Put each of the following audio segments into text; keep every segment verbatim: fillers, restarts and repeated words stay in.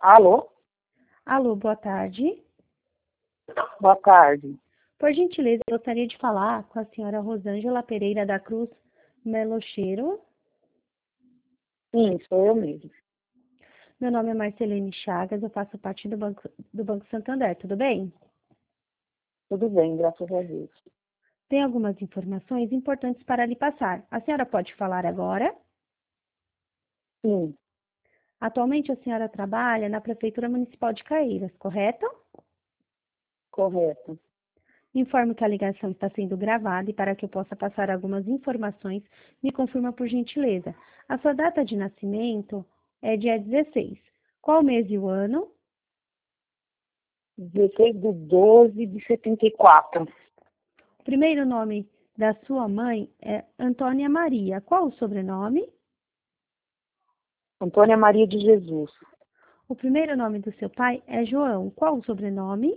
Alô? Alô, boa tarde. Boa tarde. Por gentileza, eu gostaria de falar com a senhora Rosângela Pereira da Cruz Melocheiro. Sim, sou eu mesmo. Meu nome é Marcelene Chagas, eu faço parte do Banco, do Banco Santander, tudo bem? Tudo bem, graças a Deus. Tem algumas informações importantes para lhe passar. A senhora pode falar agora? Sim, Atualmente a senhora trabalha na Prefeitura Municipal de Caeiras, correto? correto. Informo que a ligação está sendo gravada e para que eu possa passar algumas informações, me confirma por gentileza. A sua data de nascimento é dia dezesseis. Qual o mês e o ano? dezesseis de doze de setenta e quatro. O primeiro nome da sua mãe é Antônia Maria. Qual o sobrenome? Antônia Maria de Jesus. O primeiro nome do seu pai é João. Qual o sobrenome?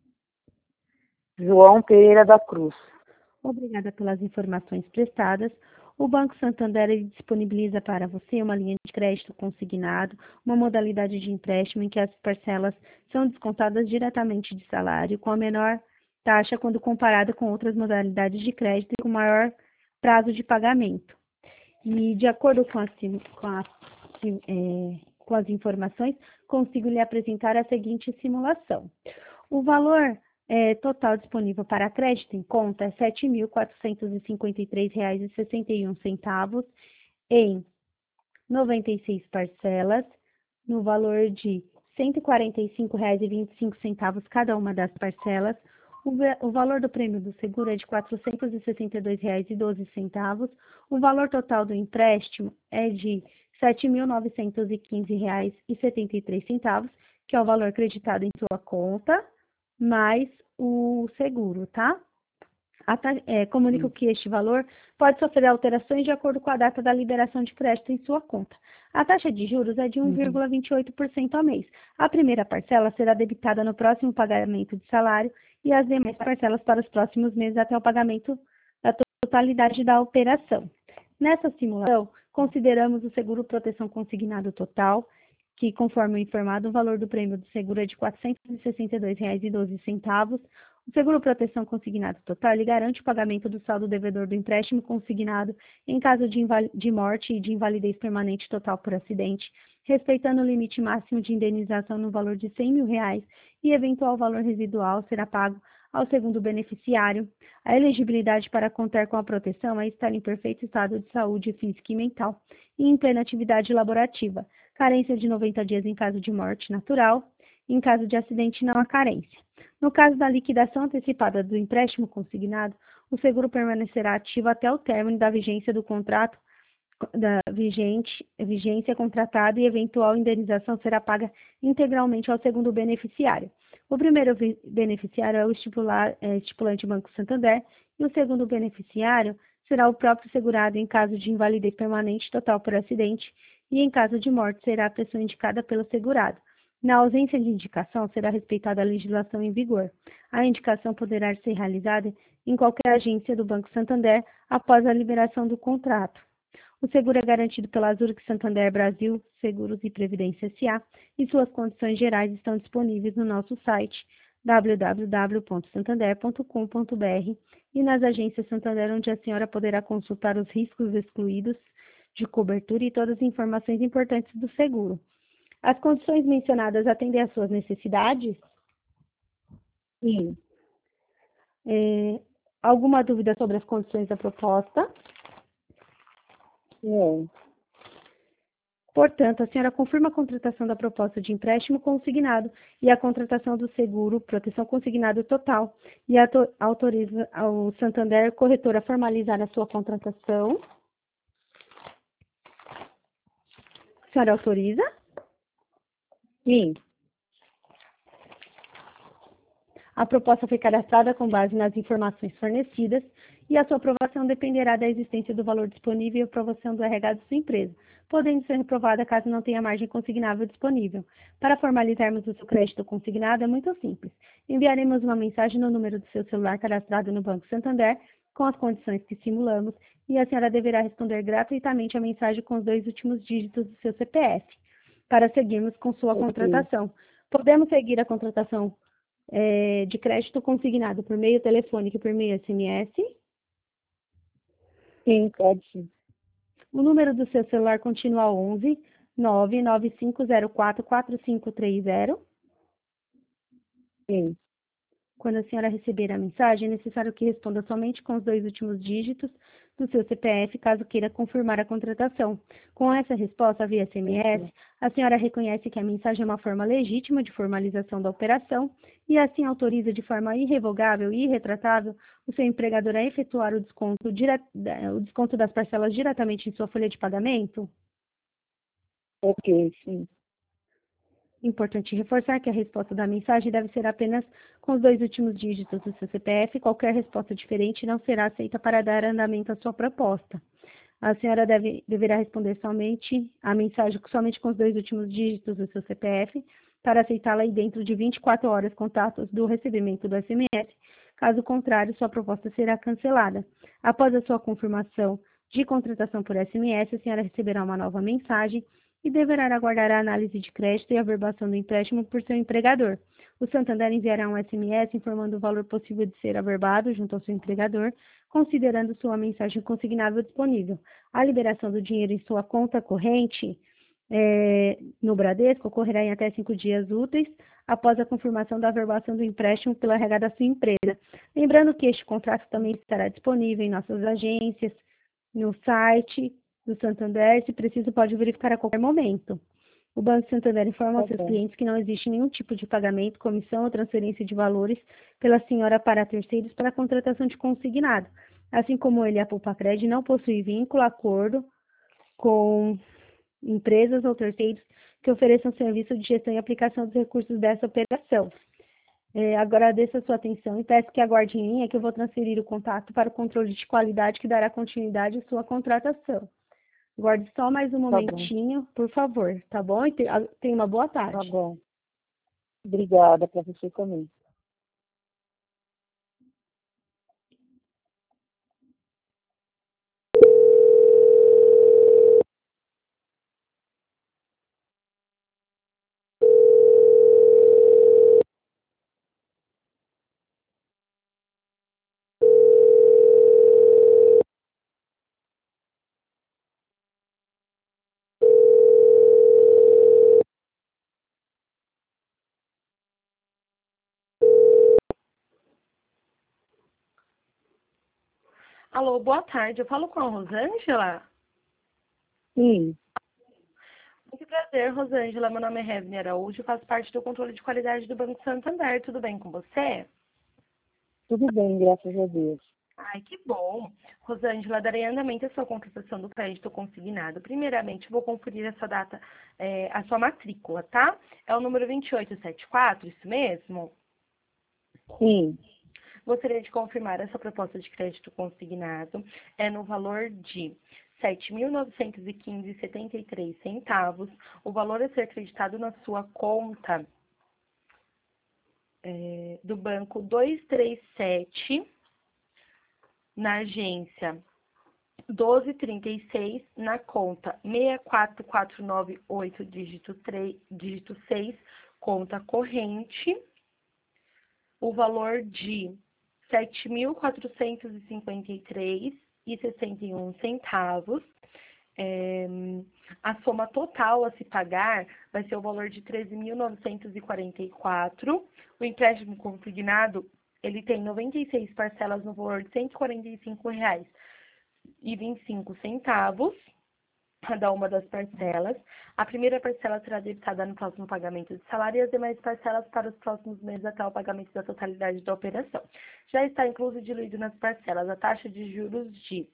João Pereira da Cruz. Obrigada pelas informações prestadas. O Banco Santander ele disponibiliza para você uma linha de crédito consignado, uma modalidade de empréstimo em que as parcelas são descontadas diretamente de salário, com a menor taxa quando comparada com outras modalidades de crédito e com maior prazo de pagamento. E, de acordo com as, com as, é, com as informações, consigo lhe apresentar a seguinte simulação. O valor é, total disponível para crédito em conta é sete mil quatrocentos e cinquenta e três reais e sessenta e um centavos em noventa e seis parcelas, no valor de cento e quarenta e cinco reais e vinte e cinco centavos cada uma das parcelas. O, o valor do prêmio do seguro é de quatrocentos e sessenta e dois reais e doze centavos. O valor total do empréstimo é de sete mil novecentos e quinze reais e setenta e três centavos, que é o valor creditado em sua conta, mais o seguro, tá? É, comunico que este valor pode sofrer alterações de acordo com a data da liberação de crédito em sua conta. A taxa de juros é de um vírgula vinte e oito por cento ao mês. A primeira parcela será debitada no próximo pagamento de salário e as demais parcelas para os próximos meses até o pagamento da totalidade da operação. Nessa simulação, consideramos o seguro proteção consignado total, que, conforme informado, o valor do prêmio do seguro é de quatrocentos e sessenta e dois reais e doze centavos. O seguro proteção consignado total ele garante o pagamento do saldo devedor do empréstimo consignado em caso de, de morte e de invalidez permanente total por acidente, respeitando o limite máximo de indenização no valor de cem mil reais e eventual valor residual será pago ao segundo beneficiário. A elegibilidade para contar com a proteção é estar em perfeito estado de saúde física e mental e em plena atividade laborativa. Carência de noventa dias em caso de morte natural. Em caso de acidente, não há carência. No caso da liquidação antecipada do empréstimo consignado, o seguro permanecerá ativo até o término da vigência do contrato, da vigente, vigência contratada e eventual indenização será paga integralmente ao segundo beneficiário. O primeiro beneficiário é o estipular, é, estipulante Banco Santander e o segundo beneficiário será o próprio segurado em caso de invalidez permanente total por acidente e em caso de morte será a pessoa indicada pelo segurado. Na ausência de indicação, será respeitada a legislação em vigor. A indicação poderá ser realizada em qualquer agência do Banco Santander após a liberação do contrato. O seguro é garantido pela Zurich Santander Brasil Seguros e Previdência S A e suas condições gerais estão disponíveis no nosso site w w w ponto santander ponto com ponto b r e nas agências Santander, onde a senhora poderá consultar os riscos excluídos de cobertura e todas as informações importantes do seguro. As condições mencionadas atendem às suas necessidades? Sim. É, alguma dúvida sobre as condições da proposta? Sim. Portanto, a senhora confirma a contratação da proposta de empréstimo consignado e a contratação do seguro proteção consignado total e autoriza ao Santander corretor a formalizar a sua contratação. A senhora autoriza? Sim. A proposta foi cadastrada com base nas informações fornecidas e a sua aprovação dependerá da existência do valor disponível e aprovação do R H de sua empresa, podendo ser reprovada caso não tenha margem consignável disponível. Para formalizarmos o seu crédito consignado é muito simples. Enviaremos uma mensagem no número do seu celular cadastrado no Banco Santander com as condições que simulamos e a senhora deverá responder gratuitamente a mensagem com os dois últimos dígitos do seu C P F. para seguirmos com sua Ok. contratação. Podemos seguir a contratação é, de crédito consignado por meio telefônico e por meio S M S. Sim, pode sim. O número do seu celular continua onze nove nove cinco zero quatro quatro cinco três zero. Sim. Quando a senhora receber a mensagem, é necessário que responda somente com os dois últimos dígitos do seu C P F, caso queira confirmar a contratação. Com essa resposta via S M S, a senhora reconhece que a mensagem é uma forma legítima de formalização da operação e assim autoriza de forma irrevogável e irretratável o seu empregador a efetuar o desconto, dire... o desconto das parcelas diretamente em sua folha de pagamento? Ok, sim. Importante reforçar que a resposta da mensagem deve ser apenas com os dois últimos dígitos do seu C P F. Qualquer resposta diferente não será aceita para dar andamento à sua proposta. A senhora deve, deverá responder somente a mensagem somente com os dois últimos dígitos do seu C P F para aceitá-la e dentro de vinte e quatro horas contatos do recebimento do S M S. Caso contrário, sua proposta será cancelada. Após a sua confirmação de contratação por S M S, a senhora receberá uma nova mensagem e deverá aguardar a análise de crédito e a averbação do empréstimo por seu empregador. O Santander enviará um S M S informando o valor possível de ser averbado junto ao seu empregador, considerando sua mensagem consignável disponível. A liberação do dinheiro em sua conta corrente é, no Bradesco ocorrerá em até cinco dias úteis após a confirmação da averbação do empréstimo pela R H da sua empresa. Lembrando que este contrato também estará disponível em nossas agências, no site do Santander, se preciso, pode verificar a qualquer momento. O Banco Santander informa aos Tá seus bom. clientes que não existe nenhum tipo de pagamento, comissão ou transferência de valores pela senhora para terceiros para a contratação de consignado. Assim como ele, a Poupa-Cred não possui vínculo, acordo com empresas ou terceiros que ofereçam serviço de gestão e aplicação dos recursos dessa operação. É, agradeço a sua atenção e peço que aguarde em linha que eu vou transferir o contato para o controle de qualidade que dará continuidade à sua contratação. Guarde só mais um Tá bom. momentinho, por favor, tá bom? E te- a- tenha uma boa Tá tarde. bom. Obrigada para você também. Alô, boa tarde. Eu falo com a Rosângela? Sim, Muito prazer, Rosângela. Meu nome é Revne Araújo, faço parte do controle de qualidade do Banco Santander. Tudo bem com você? tudo bem, graças a Deus. Ai, que bom. Rosângela, darei andamento à sua contratação do crédito consignado. Primeiramente, vou conferir a sua data, é, a sua matrícula, tá? É o número vinte e oito setenta e quatro, isso mesmo? Sim, Gostaria de confirmar essa proposta de crédito consignado é no valor de sete mil novecentos e quinze reais e setenta e três centavos. O valor a ser acreditado na sua conta é, do banco duzentos e trinta e sete, na agência doze trinta e seis, na conta seis quatro quatro nove oito, dígito três, dígito seis, conta corrente, o valor de sete mil quatrocentos e cinquenta e três reais e sessenta e um centavos. É, a soma total a se pagar vai ser o valor de treze mil novecentos e quarenta e quatro. O empréstimo consignado, ele tem noventa e seis parcelas no valor de cento e quarenta e cinco reais e vinte e cinco centavos. Cada uma das parcelas. A primeira parcela será debitada no próximo pagamento de salário e as demais parcelas para os próximos meses até o pagamento da totalidade da operação. Já está incluso e diluído nas parcelas a taxa de juros de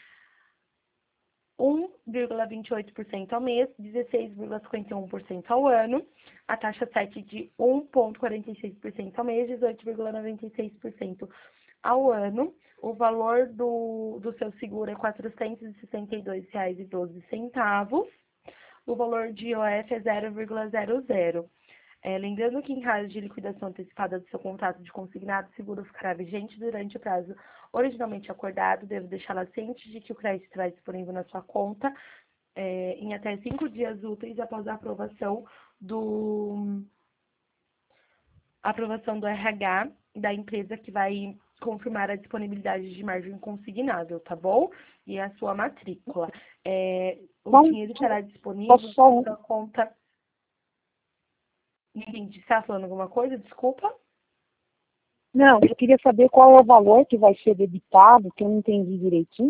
um vírgula vinte e oito por cento ao mês, dezesseis vírgula cinquenta e um por cento ao ano, a taxa sete de um vírgula quarenta e seis por cento ao mês, dezoito vírgula noventa e seis por cento ao ano. O valor do, do seu seguro é quatrocentos e sessenta e dois reais e doze centavos. O valor de I O F é zero vírgula zero zero. É, lembrando que em caso de liquidação antecipada do seu contrato de consignado, o seguro ficará vigente durante o prazo originalmente acordado. Devo deixá-la ciente de que o crédito estará disponível na sua conta é, em até cinco dias úteis após a aprovação do, aprovação do R H da empresa que vai confirmar a disponibilidade de margem consignável, tá bom? E a sua matrícula. É, o Bom, dinheiro estará disponível posso só... na sua conta. Entendi. Você está falando alguma coisa? Desculpa. Não, eu queria saber qual é o valor que vai ser debitado, que eu não entendi direitinho.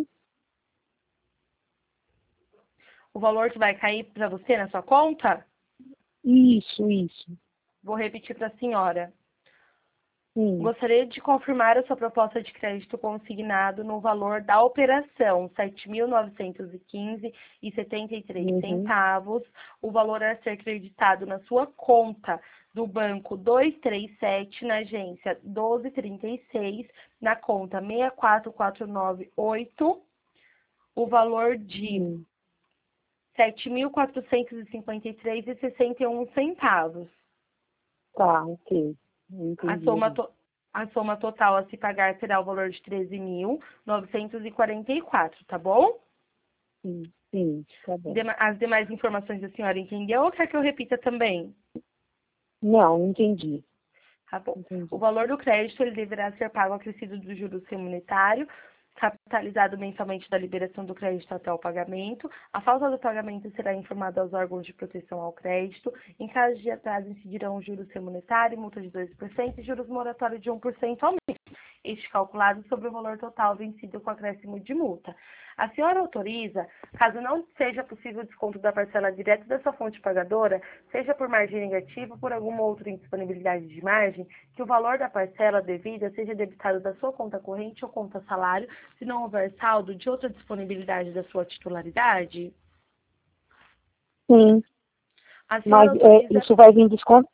O valor que vai cair para você na sua conta? Isso, isso. Vou repetir para a senhora. Sim. Gostaria de confirmar a sua proposta de crédito consignado no valor da operação sete mil novecentos e quinze reais e setenta e três centavos. O valor a ser creditado na sua conta do banco duzentos e trinta e sete, na agência doze trinta e seis, na conta seis quatro quatro nove oito, o valor de Sim. sete mil quatrocentos e cinquenta e três reais e sessenta e um centavos. Tá, ok. A Entendi. soma, to- a soma total a se pagar será o valor de treze mil novecentos e quarenta e quatro, tá bom? Sim, sim, tá bom. Dema- As demais informações a senhora entendeu ou quer que eu repita também? Não, entendi. Tá bom. Entendi. O valor do crédito ele deverá ser pago acrescido dos juros remunitário, capitalizado mensalmente da liberação do crédito até o pagamento. A falta do pagamento será informada aos órgãos de proteção ao crédito. Em caso de atraso, incidirão juros remunitário, multa de dois por cento e juros moratórios de um por cento ao mês. Este calculado sobre o valor total vencido com acréscimo de multa. A senhora autoriza, caso não seja possível o desconto da parcela direta da sua fonte pagadora, seja por margem negativa ou por alguma outra indisponibilidade de margem, que o valor da parcela devida seja debitado da sua conta corrente ou conta salário, se não houver saldo de outra disponibilidade da sua titularidade? Sim, A senhora mas é, autoriza... isso vai vir desconto,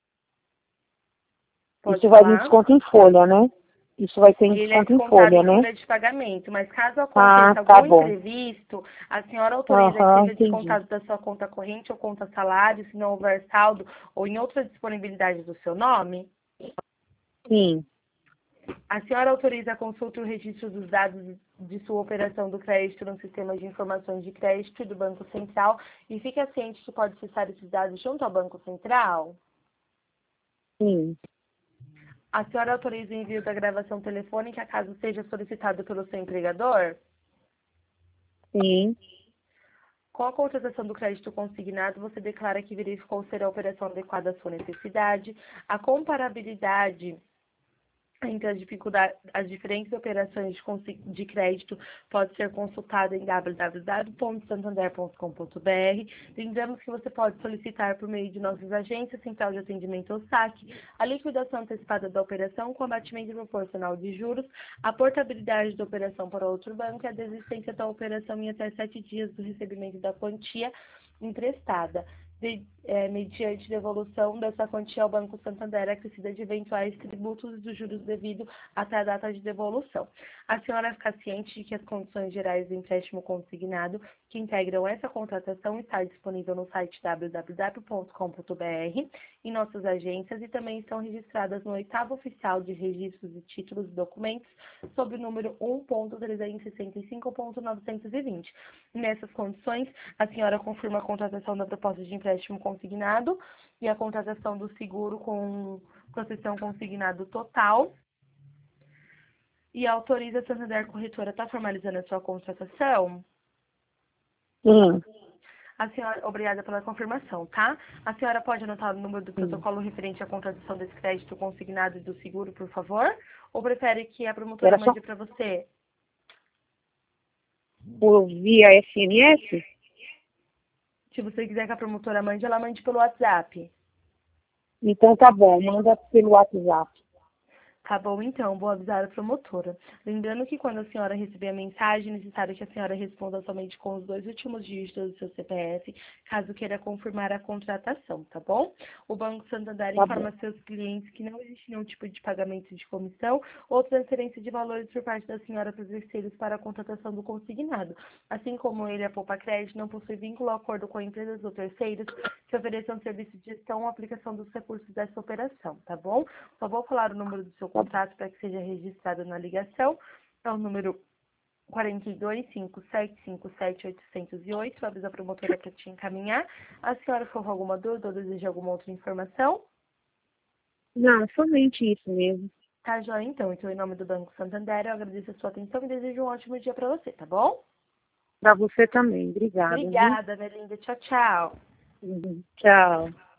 Pode isso vai vir falar? desconto em folha, né? Isso vai ter em Ele é desconto em descontado folha, em né? folha de pagamento, mas caso Ah, aconteça tá algum bom. imprevisto, a senhora autoriza que Aham, seja entendi. descontado da sua conta corrente ou conta salário, se não houver saldo ou em outra disponibilidade do seu nome? Sim, A senhora autoriza a consulta e o registro dos dados de sua operação do crédito no sistema de informações de crédito e do Banco Central e fica ciente que pode acessar esses dados junto ao Banco Central? sim, A senhora autoriza o envio da gravação telefônica caso seja solicitado pelo seu empregador? sim, Com a contratação do crédito consignado, você declara que verificou ser a operação adequada à sua necessidade, a comparabilidade entre as, dificuldades, as diferentes operações de, consi- de crédito pode ser consultada em w w w ponto santander ponto com ponto b r. Lembramos que você pode solicitar por meio de nossas agências, central de atendimento ou saque, a liquidação antecipada da operação, o combatimento proporcional de juros, a portabilidade da operação para outro banco e a desistência da operação em até sete dias do recebimento da quantia emprestada, de, é, mediante devolução dessa quantia ao Banco Santander acrescida de eventuais tributos dos juros devido até a data de devolução. A senhora fica ciente de que as condições gerais do empréstimo consignado que integram essa contratação está disponível no site w w w ponto com ponto b r, em nossas agências e também estão registradas no oitavo oficial de registros de títulos e documentos sob o número um ponto trezentos e sessenta e cinco ponto novecentos e vinte. Nessas condições, a senhora confirma a contratação da proposta de empréstimo consignado e a contratação do seguro com proteção consignado total e autoriza a Santander Corretora a estar formalizando a sua contratação? sim, A senhora, obrigada pela confirmação, tá? A senhora pode anotar o número do sim. protocolo referente à contratação desse crédito consignado e do seguro, por favor? Ou prefere que a promotora Era só mande para você? por via S M S? Se você quiser que a promotora mande, ela mande pelo WhatsApp. Então tá bom, manda pelo WhatsApp. Tá bom, então, vou avisar a promotora. Lembrando que quando a senhora receber a mensagem, é necessário que a senhora responda somente com os dois últimos dígitos do seu C P F, caso queira confirmar a contratação, tá bom? O Banco Santander Tá bom. informa seus clientes que não existe nenhum tipo de pagamento de comissão ou transferência de valores por parte da senhora para os terceiros para a contratação do consignado. Assim como ele, a Poupa Crédito, não possui vínculo ou acordo com empresas ou terceiros que ofereçam serviço de gestão ou aplicação dos recursos dessa operação, tá bom? Só vou falar o número do seu contrato para que seja registrado na ligação. É o número quarenta e dois, cinco sete cinco sete, oitocentos e oito. Eu aviso a promotora para te encaminhar. A senhora ficou com alguma dúvida ou deseja alguma outra informação? Não, somente isso mesmo. Tá, joia, então. Então, em nome do Banco Santander, eu agradeço a sua atenção e desejo um ótimo dia para você, tá bom? Para você também. Obrigada, viu? Obrigada, minha linda. Tchau, tchau. Uhum. Tchau.